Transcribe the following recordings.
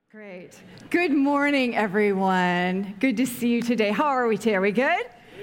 Great. Good morning, everyone. Good to see you today. How are we today? Are we good?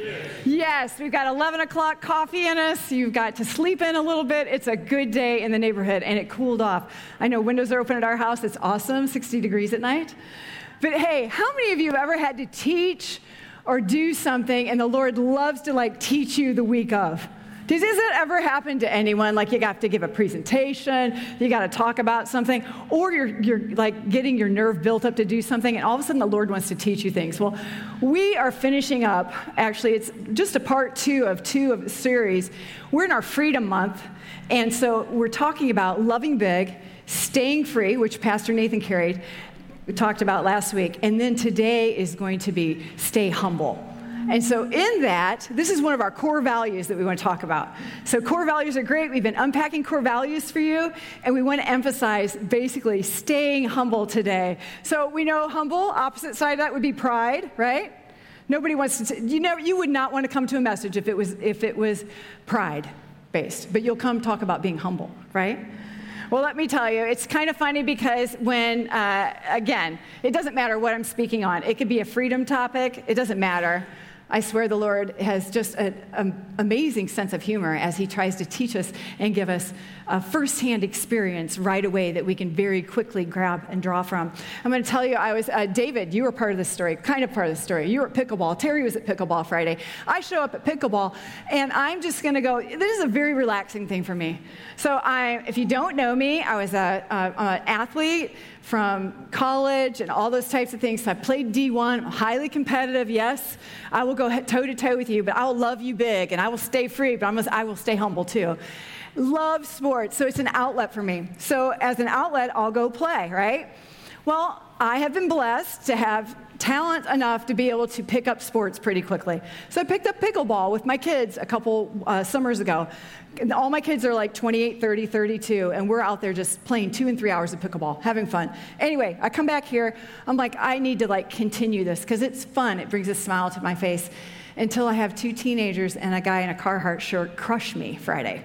Yes, we've got 11 o'clock coffee in us. You've got to sleep in a little bit. It's a good day in the neighborhood, and it cooled off. I know windows are open at our house. It's awesome, 60 degrees at night. But hey, how many of you have ever had to teach or do something, and the Lord loves to teach you the week of? Does it ever happen to anyone? Like you have to give a presentation, you got to talk about something, or you're getting your nerve built up to do something, and all of a sudden the Lord wants to teach you things. Well, we are finishing up. Actually, it's just a part two of the series. We're in our Freedom Month, and so we're talking about loving big, staying free, which Pastor Nathan carried. We talked about last week, and then today is going to be stay humble. And so in that, this is one of our core values that we want to talk about. So core values are great. We've been unpacking core values for you, and we want to emphasize basically staying humble today. So we know humble, opposite side of that would be pride, right? Nobody wants to, you would not want to come to a message if it was pride based, but you'll come talk about being humble, right? Well, let me tell you, it's kind of funny because when, again, it doesn't matter what I'm speaking on. It could be a freedom topic. It doesn't matter. I swear the Lord has just an amazing sense of humor as he tries to teach us and give us a firsthand experience right away that we can very quickly grab and draw from. I'm going to tell you, David, you were part of this story, kind of part of the story. You were at pickleball. Terry was at pickleball Friday. I show up at pickleball, and I'm just going to go, this is a very relaxing thing for me. So if you don't know me, I was an athlete from college and all those types of things. So I played D1, I'm highly competitive, yes. I will go toe-to-toe with you, but I will love you big, and I will stay free, but I will stay humble too. Love sports, so it's an outlet for me. So as an outlet, I'll go play, right? Well, I have been blessed to have talent enough to be able to pick up sports pretty quickly. So I picked up pickleball with my kids a couple summers ago. All my kids are like 28, 30, 32, and we're out there just playing 2 and 3 hours of pickleball, having fun. Anyway, I come back here. I'm like, I need to continue this because it's fun. It brings a smile to my face until I have 2 teenagers and a guy in a Carhartt shirt crush me Friday.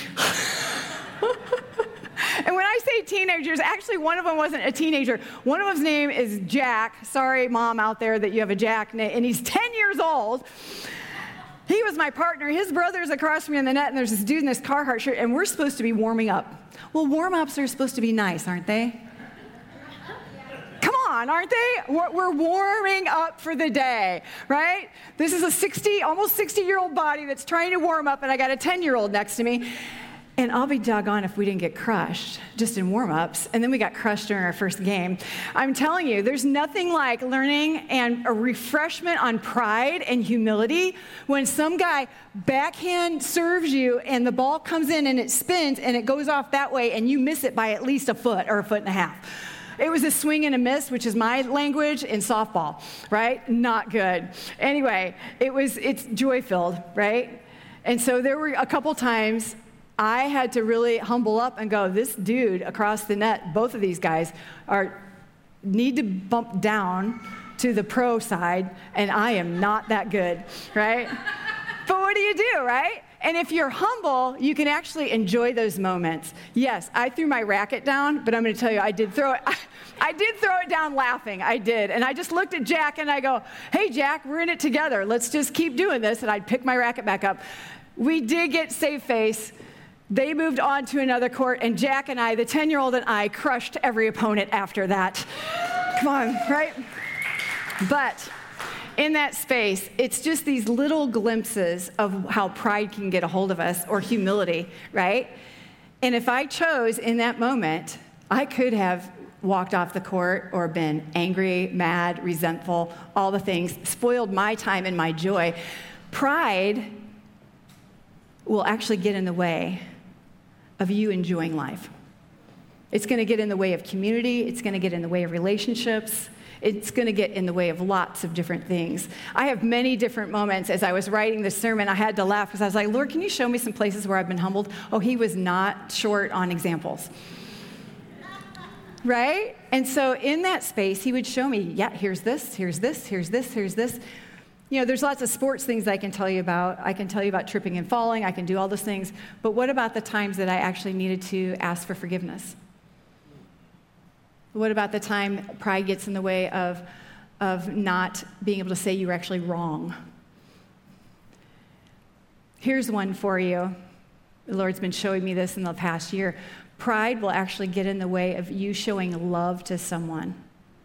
And when I say teenagers, actually one of them wasn't a teenager. One of them's name is Jack. Sorry, Mom, out there that you have a Jack, and he's 10 years old. He was my partner. His brother's across from me in the net, and there's this dude in this Carhartt shirt, and we're supposed to be warming up. Well, warm-ups are supposed to be nice, aren't they? Come on, aren't they? We're warming up for the day, right? This is a almost 60-year-old body that's trying to warm up, and I got a 10-year-old next to me. And I'll be doggone if we didn't get crushed just in warm-ups. And then we got crushed during our first game. I'm telling you, there's nothing like learning and a refreshment on pride and humility when some guy backhand serves you and the ball comes in and it spins and it goes off that way and you miss it by at least a foot or a foot and a half. It was a swing and a miss, which is my language in softball, right? Not good. Anyway, it's joy-filled, right? And so there were a couple times I had to really humble up and go, this dude across the net, both of these guys need to bump down to the pro side, and I am not that good, right? But what do you do, right? And if you're humble, you can actually enjoy those moments. Yes, I threw my racket down, but I'm going to tell you, I did throw it down laughing. I did. And I just looked at Jack and I go, hey, Jack, we're in it together. Let's just keep doing this. And I'd pick my racket back up. We did get save face. They moved on to another court, and Jack and I, the 10-year-old and I, crushed every opponent after that. Come on, right? But in that space, it's just these little glimpses of how pride can get a hold of us, or humility, right? And if I chose in that moment, I could have walked off the court or been angry, mad, resentful, all the things, spoiled my time and my joy. Pride will actually get in the way of you enjoying life. It's going to get in the way of community. It's going to get in the way of relationships. It's going to get in the way of lots of different things. I have many different moments. As I was writing this sermon, I had to laugh because I was like, Lord, can you show me some places where I've been humbled? Oh, he was not short on examples. Right? And so in that space, he would show me, yeah, here's this, here's this, here's this, here's this. You know, there's lots of sports things I can tell you about. I can tell you about tripping and falling. I can do all those things. But what about the times that I actually needed to ask for forgiveness? What about the time pride gets in the way of not being able to say you were actually wrong? Here's one for you. The Lord's been showing me this in the past year. Pride will actually get in the way of you showing love to someone.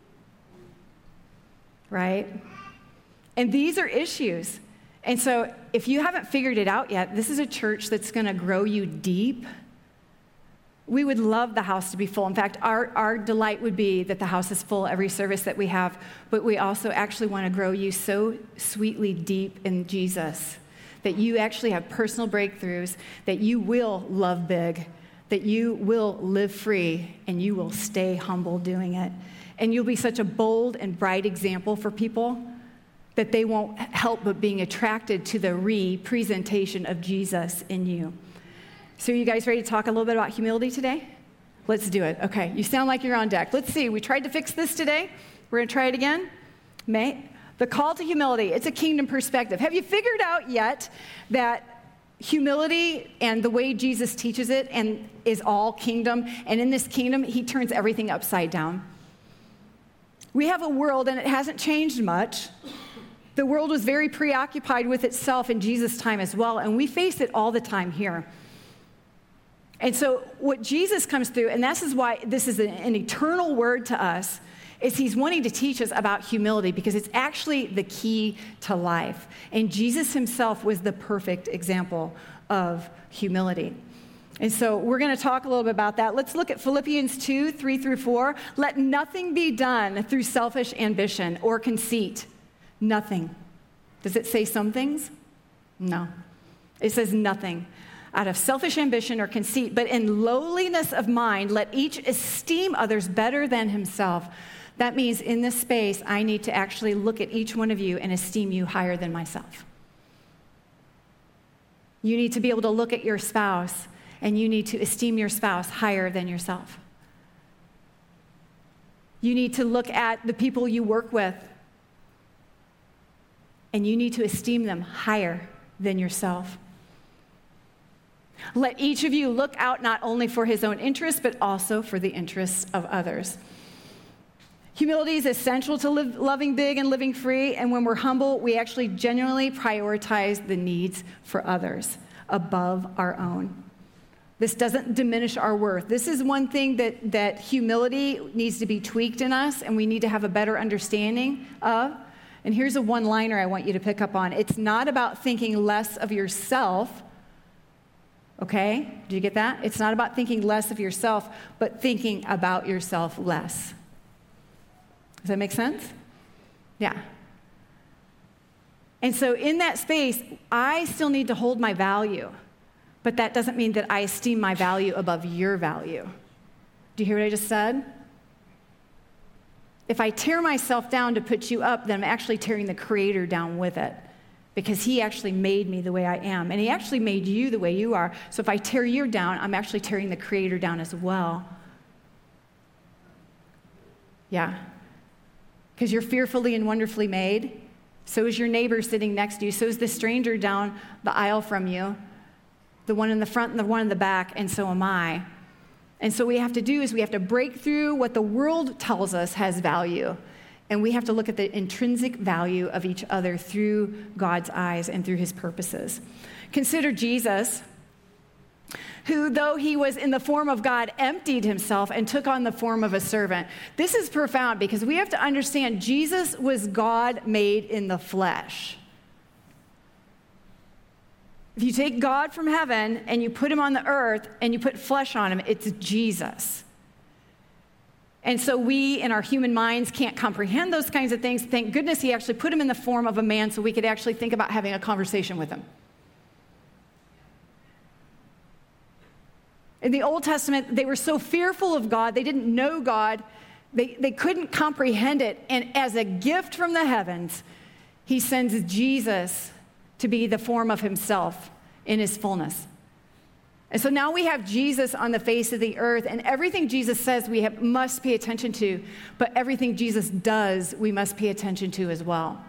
Right? And these are issues. And so if you haven't figured it out yet, this is a church that's going to grow you deep. We would love the house to be full. In fact, our delight would be that the house is full every service that we have, but we also actually want to grow you so sweetly deep in Jesus that you actually have personal breakthroughs, that you will love big, that you will live free, and you will stay humble doing it. And you'll be such a bold and bright example for people that they won't help but being attracted to the representation of Jesus in you. So are you guys ready to talk a little bit about humility today? Let's do it. Okay, you sound like you're on deck. Let's see. We tried to fix this today. We're going to try it again. The call to humility, it's a kingdom perspective. Have you figured out yet that humility and the way Jesus teaches it and is all kingdom, and in this kingdom, he turns everything upside down? We have a world, and it hasn't changed much. The world was very preoccupied with itself in Jesus' time as well, and we face it all the time here. And so what Jesus comes through, and this is why this is an eternal word to us, is he's wanting to teach us about humility because it's actually the key to life. And Jesus himself was the perfect example of humility. And so we're going to talk a little bit about that. Let's look at Philippians 2, 3 through 4. Let nothing be done through selfish ambition or conceit. Nothing. Does it say some things? No. It says nothing. Out of selfish ambition or conceit, but in lowliness of mind, let each esteem others better than himself. That means in this space, I need to actually look at each one of you and esteem you higher than myself. You need to be able to look at your spouse and you need to esteem your spouse higher than yourself. You need to look at the people you work with and you need to esteem them higher than yourself. Let each of you look out not only for his own interests, but also for the interests of others. Humility is essential to loving big and living free, and when we're humble, we actually genuinely prioritize the needs for others above our own. This doesn't diminish our worth. This is one thing that humility needs to be tweaked in us, and we need to have a better understanding of. And here's a one-liner I want you to pick up on. It's not about thinking less of yourself. Okay? Did you get that? It's not about thinking less of yourself, but thinking about yourself less. Does that make sense? Yeah. And so in that space, I still need to hold my value, but that doesn't mean that I esteem my value above your value. Do you hear what I just said? If I tear myself down to put you up, then I'm actually tearing the Creator down with it, because he actually made me the way I am, and he actually made you the way you are. So if I tear you down, I'm actually tearing the Creator down as well. Yeah. Because you're fearfully and wonderfully made. So is your neighbor sitting next to you. So is the stranger down the aisle from you. The one in the front and the one in the back, and so am I. And so what we have to do is we have to break through what the world tells us has value. And we have to look at the intrinsic value of each other through God's eyes and through his purposes. Consider Jesus, who, though he was in the form of God, emptied himself and took on the form of a servant. This is profound because we have to understand Jesus was God made in the flesh. If you take God from heaven and you put him on the earth and you put flesh on him, it's Jesus. And so we, in our human minds, can't comprehend those kinds of things. Thank goodness he actually put him in the form of a man so we could actually think about having a conversation with him. In the Old Testament, they were so fearful of God, they didn't know God, they couldn't comprehend it. And as a gift from the heavens, he sends Jesus to be the form of himself in his fullness. And so now we have Jesus on the face of the earth, and everything Jesus says we must pay attention to, but everything Jesus does we must pay attention to as well.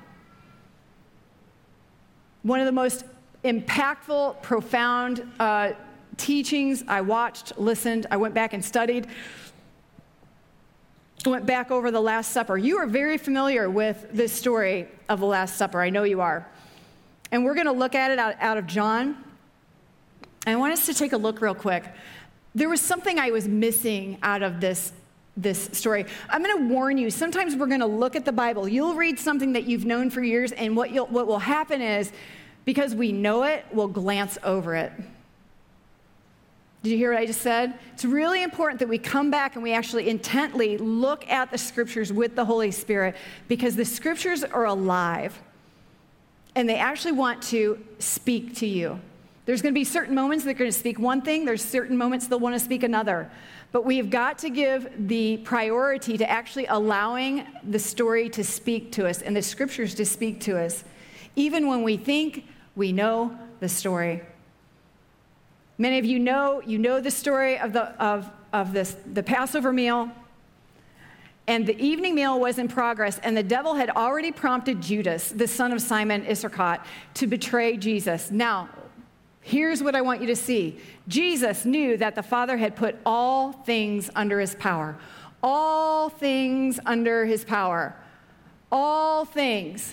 One of the most impactful, profound teachings I watched, listened, I went back and studied went back over the Last Supper. You are very familiar with this story of the Last Supper. I know you are. And we're going to look at it out of John. I want us to take a look real quick. There was something I was missing out of this story. I'm going to warn you, sometimes we're going to look at the Bible. You'll read something that you've known for years, and what will happen is, because we know it, we'll glance over it. Did you hear what I just said? It's really important that we come back and we actually intently look at the scriptures with the Holy Spirit, because the scriptures are alive and they actually want to speak to you. There's going to be certain moments they're going to speak one thing, there's certain moments they'll want to speak another. But we've got to give the priority to actually allowing the story to speak to us and the scriptures to speak to us, even when we think we know the story. Many of you know the story of the Passover meal, and the evening meal was in progress, and the devil had already prompted Judas, the son of Simon Iscariot, to betray Jesus. Now, here's what I want you to see. Jesus knew that the Father had put all things under his power. All things under his power. All things.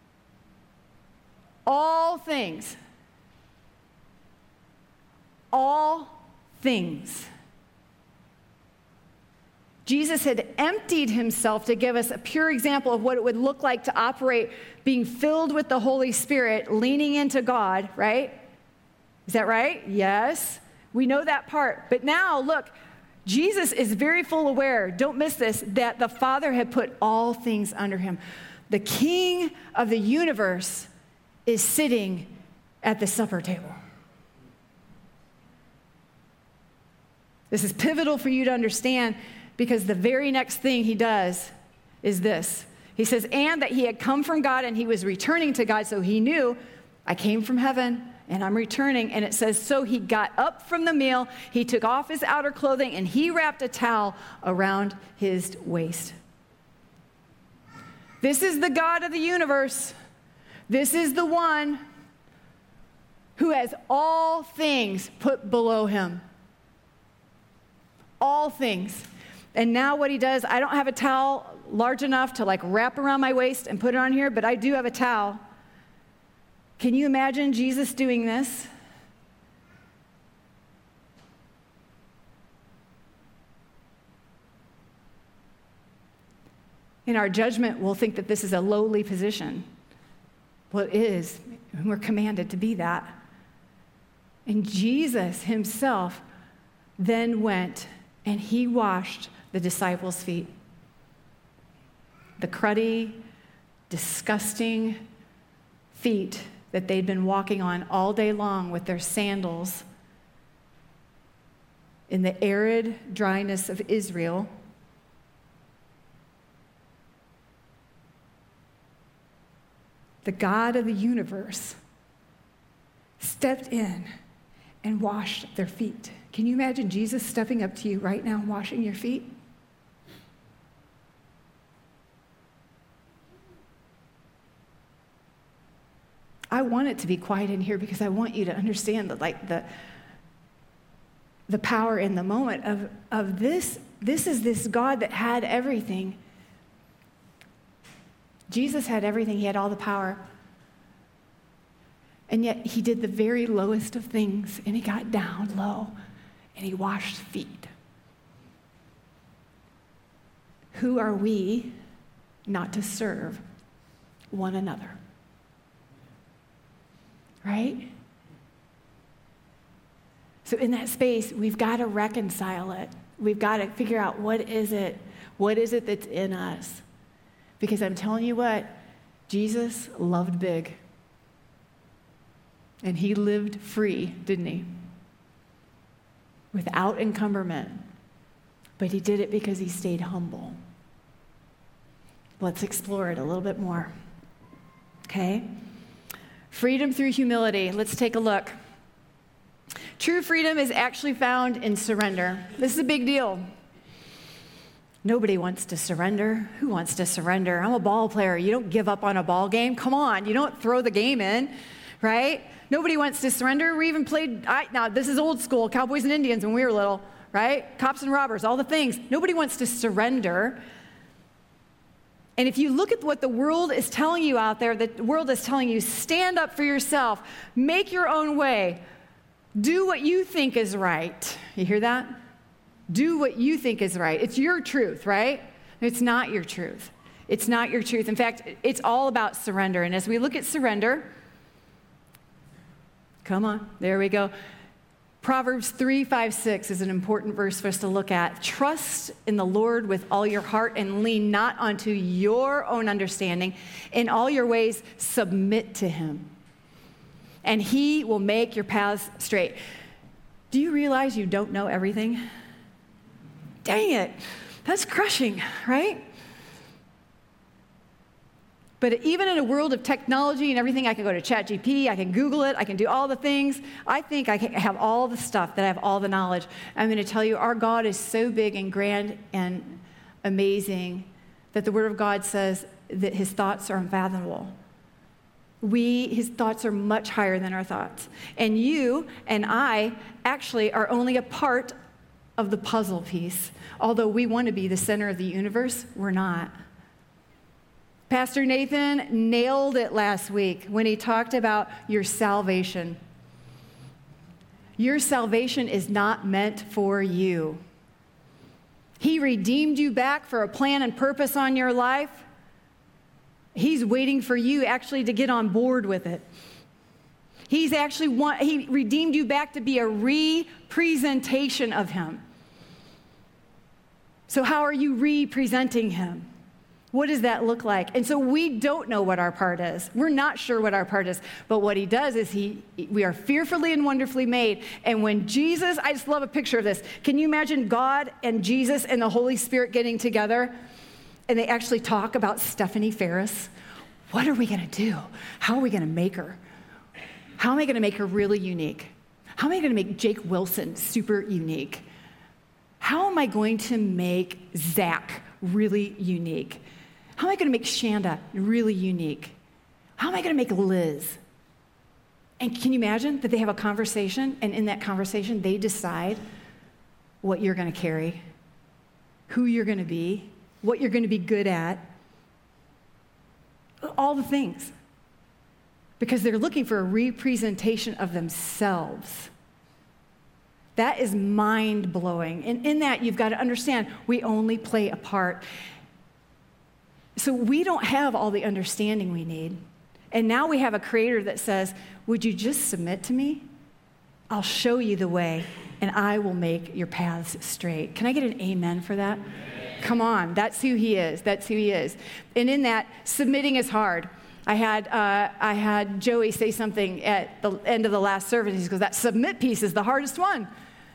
All things. All things. Jesus had emptied himself to give us a pure example of what it would look like to operate, being filled with the Holy Spirit, leaning into God, right? Is that right? Yes. We know that part. But now, look, Jesus is very full aware, don't miss this, that the Father had put all things under him. The King of the universe is sitting at the supper table. This is pivotal for you to understand, because the very next thing he does is this. He says, and that he had come from God and he was returning to God, so he knew, I came from heaven and I'm returning. And it says, so he got up from the meal, he took off his outer clothing, and he wrapped a towel around his waist. This is the God of the universe. This is the one who has all things put below him. All things. And now what he does, I don't have a towel large enough to wrap around my waist and put it on here, but I do have a towel. Can you imagine Jesus doing this? In our judgment, we'll think that this is a lowly position. Well, it is, and we're commanded to be that. And Jesus himself then went and he washed the disciples' feet. The cruddy, disgusting feet that they'd been walking on all day long with their sandals in the arid dryness of Israel. The God of the universe stepped in and washed their feet. Can you imagine Jesus stepping up to you right now and washing your feet? I want it to be quiet in here because I want you to understand that the power in the moment of this. This is this God that had everything. Jesus had everything. He had all the power. And yet he did the very lowest of things, and he got down low and he washed feet. Who are we not to serve one another? Right? So in that space, we've got to reconcile it. We've got to figure out what is it that's in us? Because I'm telling you what, Jesus loved big. And he lived free, didn't he? Without encumberment. But he did it because he stayed humble. Let's explore it a little bit more. Okay? Freedom through humility. Let's take a look. True freedom is actually found in surrender. This is a big deal. Nobody wants to surrender. Who wants to surrender? I'm a ball player. You don't give up on a ball game. Come on. You don't throw the game in, right? Nobody wants to surrender. We even played, now this is old school, Cowboys and Indians when we were little, right? Cops and robbers, all the things. Nobody wants to surrender. And if you look at what the world is telling you out there, the world is telling you, stand up for yourself, make your own way, do what you think is right. You hear that? Do what you think is right. It's your truth, right? It's not your truth. It's not your truth. In fact, it's all about surrender. And as we look at surrender, come on, there we go. Proverbs 3:5-6 is an important verse for us to look at. Trust in the Lord with all your heart and lean not onto your own understanding. In all your ways, submit to him, and he will make your paths straight. Do you realize you don't know everything? Dang it, that's crushing, right? But even in a world of technology and everything, I can go to ChatGPT, I can Google it, I can do all the things. I think I have all the stuff, that I have all the knowledge. I'm going to tell you, our God is so big and grand and amazing that the Word of God says that his thoughts are unfathomable. His thoughts are much higher than our thoughts. And you and I actually are only a part of the puzzle piece. Although we want to be the center of the universe, we're not. Pastor Nathan nailed it last week when he talked about your salvation. Your salvation is not meant for you. He redeemed you back for a plan and purpose on your life. He's waiting for you actually to get on board with it. He redeemed you back to be a representation of him. So how are you representing him? What does that look like? And so we don't know what our part is. We're not sure what our part is. But what he does is we are fearfully and wonderfully made. And when Jesus, I just love a picture of this. Can you imagine God and Jesus and the Holy Spirit getting together? And they actually talk about Stephanie Ferris. What are we going to do? How are we going to make her? How am I going to make her really unique? How am I going to make Jake Wilson super unique? How am I going to make Zach really unique? How am I going to make Shanda really unique? How am I going to make Liz? And can you imagine that they have a conversation, and in that conversation, they decide what you're going to carry, who you're going to be, what you're going to be good at, all the things. Because they're looking for a representation of themselves. That is mind-blowing. And in that, you've got to understand, we only play a part. So we don't have all the understanding we need. And now we have a creator that says, would you just submit to me? I'll show you the way, and I will make your paths straight. Can I get an amen for that? Amen. Come on, that's who he is. That's who he is. And in that, submitting is hard. I had Joey say something at the end of the last service. He goes, that submit piece is the hardest one.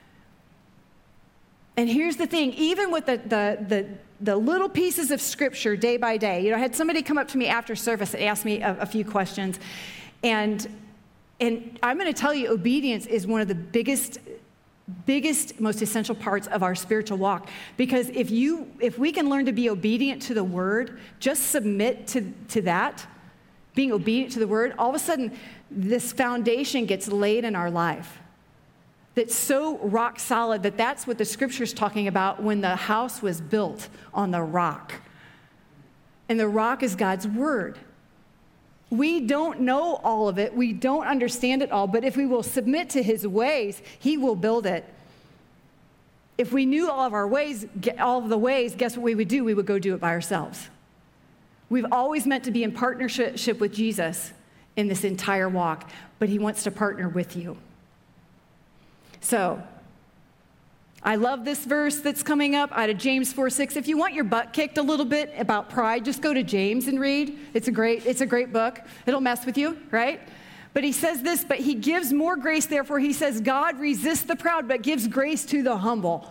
And here's the thing, even with the little pieces of scripture day by day, I had somebody come up to me after service and ask me a few questions. And I'm going to tell you, obedience is one of the biggest, most essential parts of our spiritual walk. Because if we can learn to be obedient to the word, just submit to that, being obedient to the word, all of a sudden, this foundation gets laid in our life. That's so rock solid that's what the scripture's talking about when the house was built on the rock. And the rock is God's word. We don't know all of it. We don't understand it all. But if we will submit to his ways, he will build it. If we knew all of the ways, guess what we would do? We would go do it by ourselves. We've always meant to be in partnership with Jesus in this entire walk, but he wants to partner with you. So, I love this verse that's coming up out of James 4:6. If you want your butt kicked a little bit about pride, just go to James and read. It's a great book. It'll mess with you, right? But he says this, but he gives more grace, therefore he says, God resists the proud, but gives grace to the humble.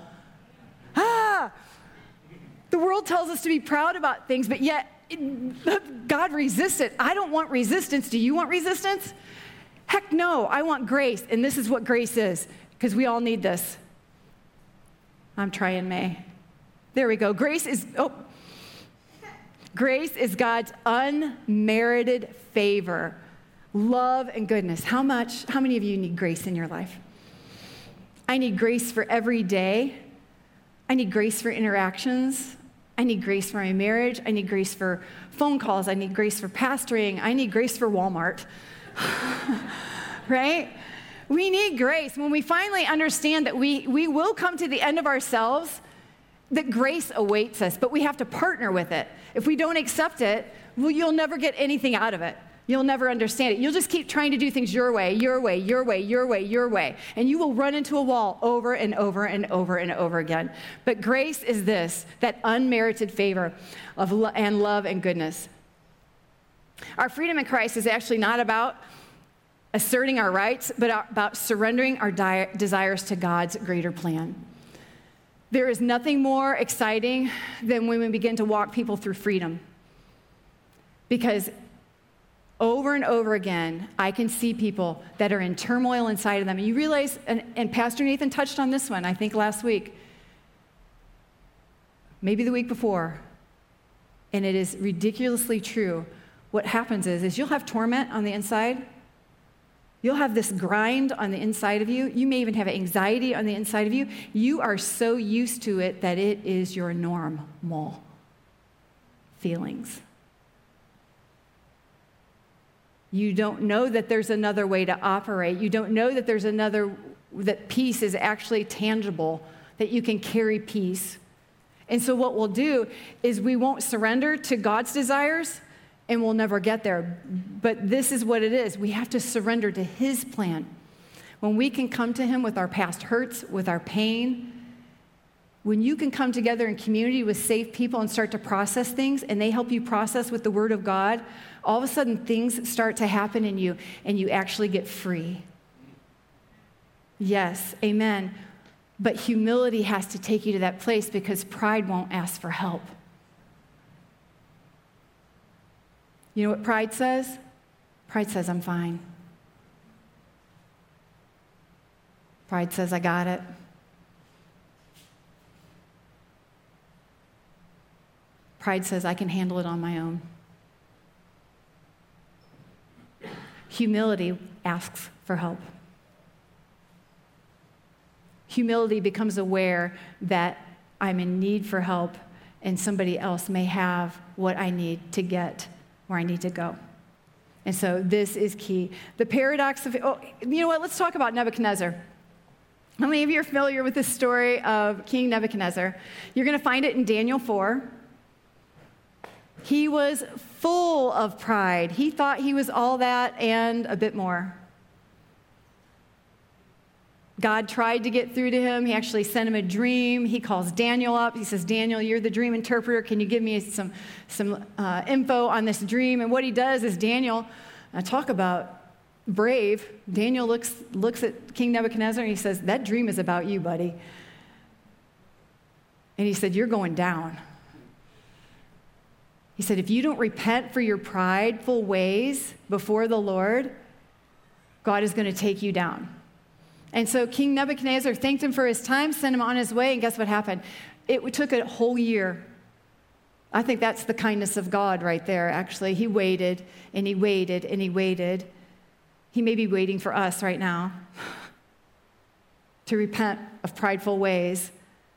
The world tells us to be proud about things, but yet God resists it. I don't want resistance. Do you want resistance? Heck no, I want grace, and this is what grace is. Because we all need this. I'm trying May. There we go. Grace is God's unmerited favor, love and goodness. How many of you need grace in your life? I need grace for every day. I need grace for interactions. I need grace for my marriage. I need grace for phone calls. I need grace for pastoring. I need grace for Walmart. Right? We need grace. When we finally understand that we will come to the end of ourselves, that grace awaits us, but we have to partner with it. If we don't accept it, well, you'll never get anything out of it. You'll never understand it. You'll just keep trying to do things your way, your way, your way, your way, your way. And you will run into a wall over and over and over and over again. But grace is this, that unmerited favor of and love and goodness. Our freedom in Christ is actually not about asserting our rights, but about surrendering our desires to God's greater plan. There is nothing more exciting than when we begin to walk people through freedom. Because over and over again, I can see people that are in turmoil inside of them. And you realize, and Pastor Nathan touched on this one, I think last week, maybe the week before, and it is ridiculously true. What happens is you'll have torment on the inside. You'll have this grind on the inside of you. You may even have anxiety on the inside of you. You are so used to it that it is your normal feelings. You don't know that there's another way to operate. You don't know that that peace is actually tangible, that you can carry peace. And so what we'll do is we won't surrender to God's desires, and we'll never get there. But this is what it is. We have to surrender to His plan. When we can come to Him with our past hurts, with our pain, when you can come together in community with safe people and start to process things, and they help you process with the Word of God, all of a sudden things start to happen in you, and you actually get free. Yes, amen. But humility has to take you to that place because pride won't ask for help. You know what pride says? Pride says, I'm fine. Pride says, I got it. Pride says, I can handle it on my own. Humility asks for help. Humility becomes aware that I'm in need for help and somebody else may have what I need to get where I need to go. And so this is key. The paradox of, you know what? Let's talk about Nebuchadnezzar. How many of you are familiar with this story of King Nebuchadnezzar? You're going to find it in Daniel 4. He was full of pride. He thought he was all that and a bit more. God tried to get through to him. He actually sent him a dream. He calls Daniel up. He says, Daniel, you're the dream interpreter. Can you give me some info on this dream? And what he does is Daniel, talk about brave. Daniel looks at King Nebuchadnezzar and he says, that dream is about you, buddy. And he said, you're going down. He said, if you don't repent for your prideful ways before the Lord, God is going to take you down. And so King Nebuchadnezzar thanked him for his time, sent him on his way, and guess what happened? It took a whole year. I think that's the kindness of God right there, actually. He waited, and he waited, and he waited. He may be waiting for us right now to repent of prideful ways.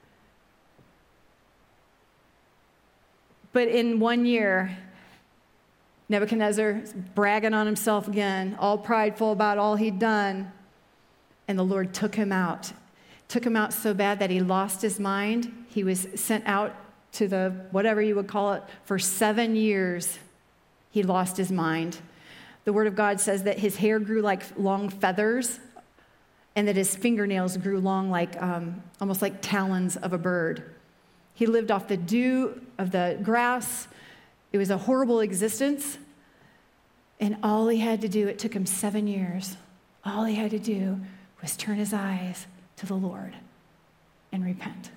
But in 1 year, Nebuchadnezzar is bragging on himself again, all prideful about all he'd done. And the Lord took him out so bad that he lost his mind. He was sent out to the, whatever you would call it, for 7 years. He lost his mind. The Word of God says that his hair grew like long feathers and that his fingernails grew long like, almost like talons of a bird. He lived off the dew of the grass. It was a horrible existence. And all he had to do, it took him 7 years, all he had to do was turn his eyes to the Lord and repent.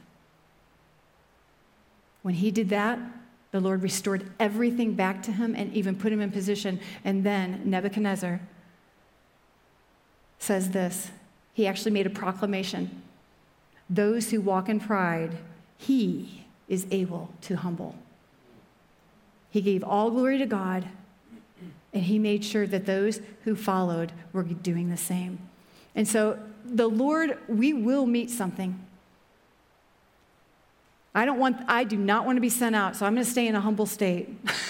When he did that, the Lord restored everything back to him and even put him in position. And then Nebuchadnezzar says this. He actually made a proclamation. Those who walk in pride, he is able to humble. He gave all glory to God, and he made sure that those who followed were doing the same. And so the Lord, we will meet something. I do not want to be sent out, so I'm going to stay in a humble state.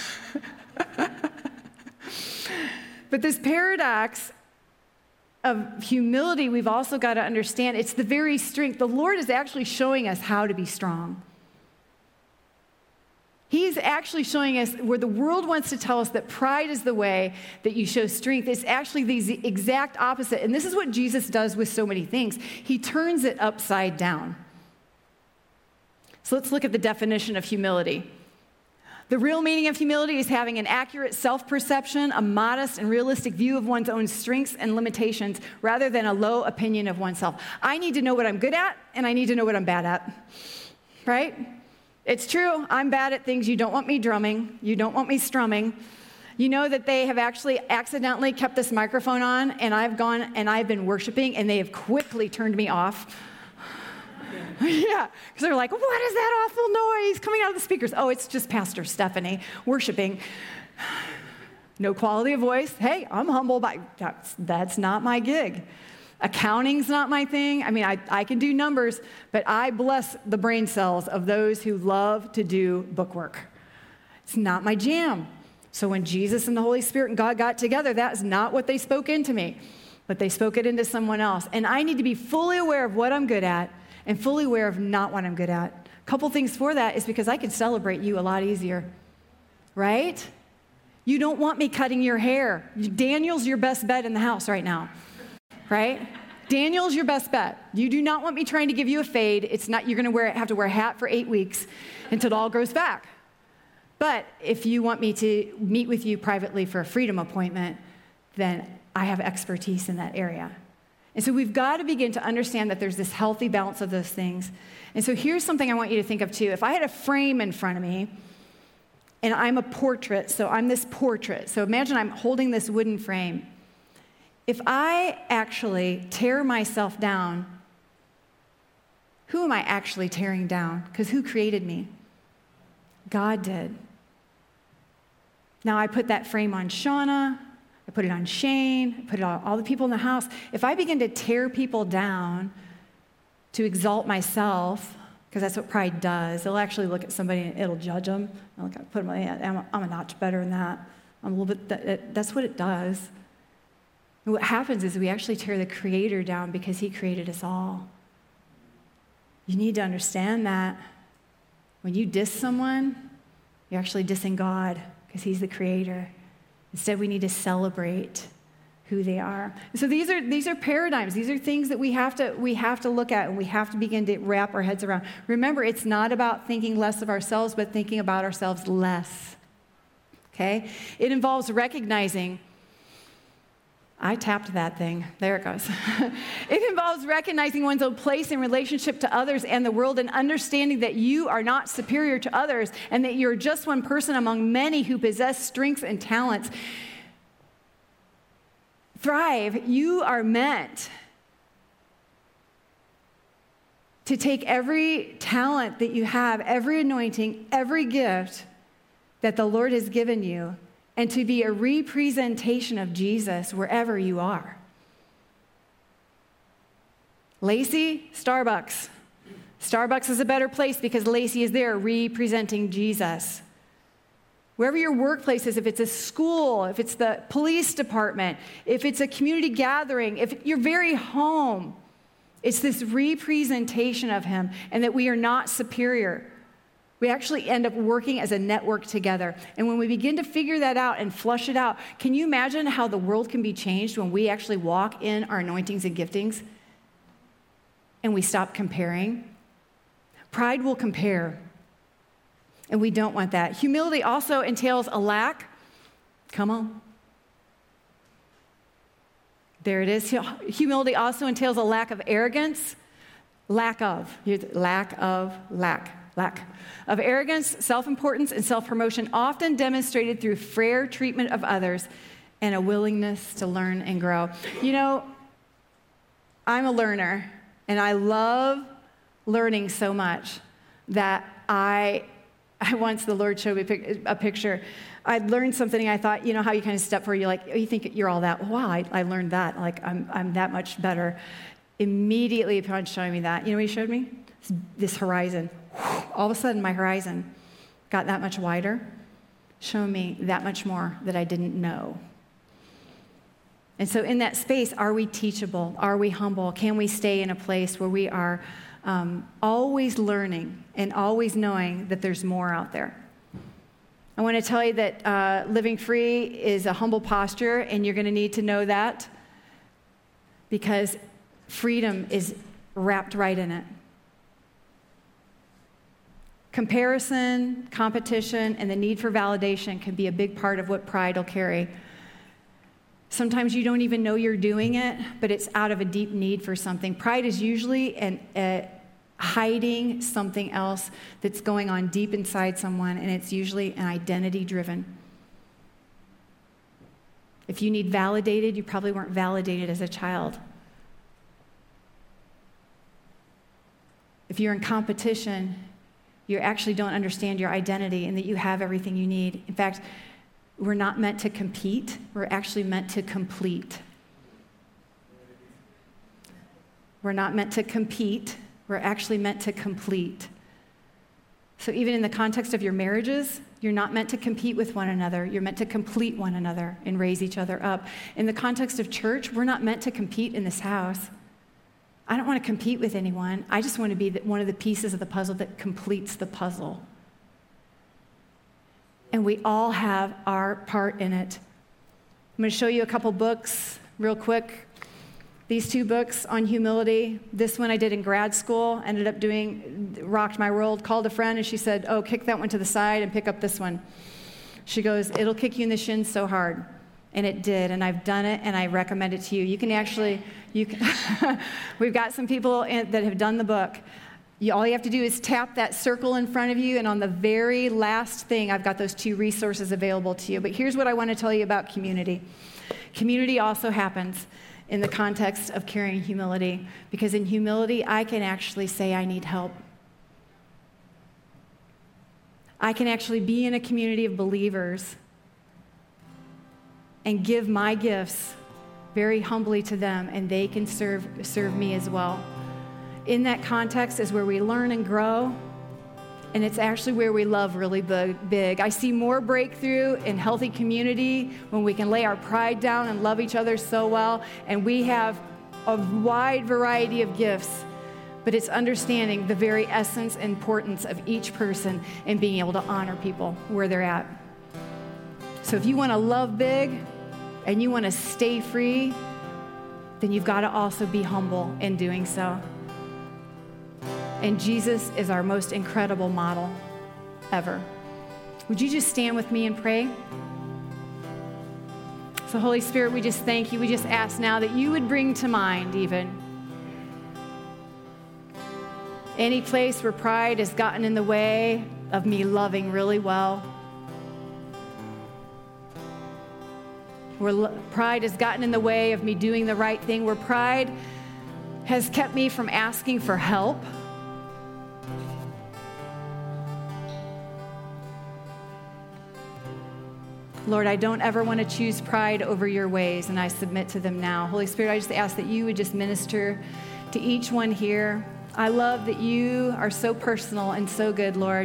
But this paradox of humility, we've also got to understand, it's the very strength. The Lord is actually showing us how to be strong. He's actually showing us where the world wants to tell us that pride is the way that you show strength. It's actually the exact opposite. And this is what Jesus does with so many things. He turns it upside down. So let's look at the definition of humility. The real meaning of humility is having an accurate self-perception, a modest and realistic view of one's own strengths and limitations, rather than a low opinion of oneself. I need to know what I'm good at, and I need to know what I'm bad at, right? It's true, I'm bad at things you don't want me drumming, you don't want me strumming. You know that they have actually accidentally kept this microphone on, and I've gone and I've been worshiping, and they have quickly turned me off. Yeah, because they're like, what is that awful noise coming out of the speakers? Oh, it's just Pastor Stephanie worshiping. No quality of voice. Hey, I'm humble, but that's not my gig. Accounting's not my thing. I mean, I can do numbers, but I bless the brain cells of those who love to do bookwork. It's not my jam. So when Jesus and the Holy Spirit and God got together, that is not what they spoke into me, but they spoke it into someone else. And I need to be fully aware of what I'm good at and fully aware of not what I'm good at. A couple things for that is because I can celebrate you a lot easier, right? You don't want me cutting your hair. Daniel's your best bet in the house right now, right? Daniel's your best bet. You do not want me trying to give you a fade. It's not, you're going to have to wear a hat for 8 weeks until it all grows back. But if you want me to meet with you privately for a freedom appointment, then I have expertise in that area. And so we've got to begin to understand that there's this healthy balance of those things. And so here's something I want you to think of too. If I had a frame in front of me, and I'm a portrait, so I'm this portrait. So imagine I'm holding this wooden frame. If I actually tear myself down, who am I actually tearing down? Because who created me? God did. Now I put that frame on Shauna, I put it on Shane, I put it on all the people in the house. If I begin to tear people down to exalt myself, because that's what pride does, it'll actually look at somebody and it'll judge them. I'll put them, I'm a notch better than that. I'm a little bit, that's what it does. And what happens is we actually tear the Creator down because He created us all. You need to understand that. When you diss someone, you're actually dissing God because He's the Creator. Instead, we need to celebrate who they are. So these are paradigms. These are things that we have to look at and we have to begin to wrap our heads around. Remember, it's not about thinking less of ourselves, but thinking about ourselves less. Okay? It involves recognizing. I tapped that thing. There it goes. It involves recognizing one's own place in relationship to others and the world and understanding that you are not superior to others and that you're just one person among many who possess strengths and talents. Thrive, you are meant to take every talent that you have, every anointing, every gift that the Lord has given you, and to be a representation of Jesus wherever you are. Lacey, Starbucks. Starbucks is a better place because Lacey is there representing Jesus. Wherever your workplace is, if it's a school, if it's the police department, if it's a community gathering, if your very home, it's this representation of Him and that we are not superior. We actually end up working as a network together. And when we begin to figure that out and flush it out, can you imagine how the world can be changed when we actually walk in our anointings and giftings and we stop comparing? Pride will compare, and we don't want that. Humility also entails a lack. Come on. There it is. Humility also entails a lack of arrogance. Lack of arrogance, self-importance, and self-promotion, often demonstrated through fair treatment of others and a willingness to learn and grow. You know, I'm a learner, and I love learning so much that I Once the Lord showed me a picture. I'd learned something, and I thought, you know how you kind of step forward, you're like, oh, you think you're all that. Wow, I learned that. Like, I'm that much better. Immediately upon showing me that, you know what he showed me? This horizon. All of a sudden, my horizon got that much wider, showing me that much more that I didn't know. And so in that space, are we teachable? Are we humble? Can we stay in a place where we are always learning and always knowing that there's more out there? I want to tell you that living free is a humble posture, and you're going to need to know that because freedom is wrapped right in it. Comparison, competition, and the need for validation can be a big part of what pride will carry. Sometimes you don't even know you're doing it, but it's out of a deep need for something. Pride is usually hiding something else that's going on deep inside someone, and it's usually an identity-driven. If you need validated, you probably weren't validated as a child. If you're in competition, you actually don't understand your identity and that you have everything you need. In fact, we're not meant to compete. We're actually meant to complete. We're not meant to compete. We're actually meant to complete. So even in the context of your marriages, you're not meant to compete with one another. You're meant to complete one another and raise each other up. In the context of church, we're not meant to compete in this house. I don't want to compete with anyone. I just want to be one of the pieces of the puzzle that completes the puzzle. And we all have our part in it. I'm going to show you a couple books real quick. These two books on humility. This one I did in grad school, ended up rocked my world, called a friend, and she said, oh, kick that one to the side and pick up this one. She goes, it'll kick you in the shins so hard. And it did, and I've done it, and I recommend it to you. We've got some people that have done the book. All you have to do is tap that circle in front of you, and on the very last thing, I've got those two resources available to you. But here's what I want to tell you about community. Community also happens in the context of carrying humility, because in humility, I can actually say I need help. I can actually be in a community of believers and give my gifts very humbly to them, and they can serve me as well. In that context is where we learn and grow, and it's actually where we love really big. I see more breakthrough in healthy community when we can lay our pride down and love each other so well, and we have a wide variety of gifts, but it's understanding the very essence and importance of each person and being able to honor people where they're at. So if you want to love big and you want to stay free, then you've got to also be humble in doing so. And Jesus is our most incredible model ever. Would you just stand with me and pray? So Holy Spirit, we just thank you. We just ask now that you would bring to mind even any place where pride has gotten in the way of me loving really well. Where pride has gotten in the way of me doing the right thing. Where pride has kept me from asking for help. Lord, I don't ever want to choose pride over your ways, and I submit to them now. Holy Spirit, I just ask that you would just minister to each one here. I love that you are so personal and so good, Lord.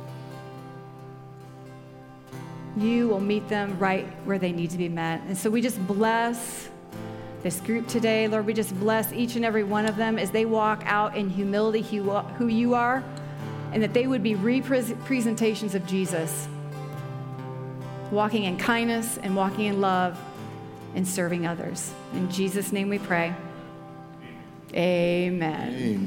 You will meet them right where they need to be met. And so we just bless this group today. Lord, we just bless each and every one of them as they walk out in humility who you are, and that they would be representations of Jesus, walking in kindness and walking in love and serving others. In Jesus' name we pray. Amen.